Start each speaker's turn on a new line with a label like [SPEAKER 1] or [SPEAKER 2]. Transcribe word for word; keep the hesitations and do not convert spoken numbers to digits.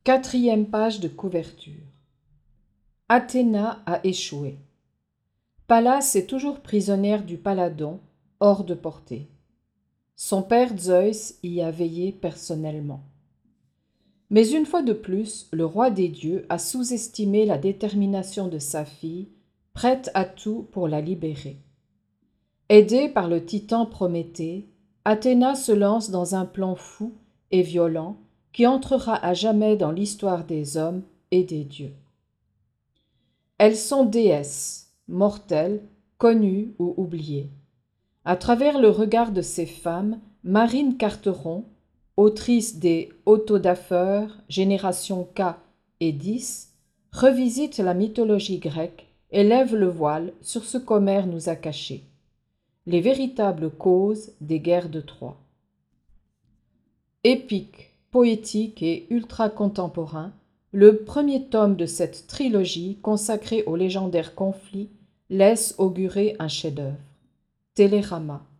[SPEAKER 1] Quatrième page de couverture. Athéna a échoué. Pallas est toujours prisonnière du Paladon, hors de portée. Son père Zeus y a veillé personnellement. Mais une fois de plus, le roi des dieux a sous-estimé la détermination de sa fille, prête à tout pour la libérer. Aidée par le titan Prométhée, Athéna se lance dans un plan fou et violent qui entrera à jamais dans l'histoire des hommes et des dieux. Elles sont déesses, mortelles, connues ou oubliées. À travers le regard de ces femmes, Marine Carteron, autrice des Autodafeurs, Génération K et dix, revisite la mythologie grecque et lève le voile sur ce qu'Homère nous a caché, les véritables causes des guerres de Troie. Épique, poétique et ultra-contemporain, le premier tome de cette trilogie consacrée au légendaire conflit laisse augurer un chef-d'œuvre. Télérama.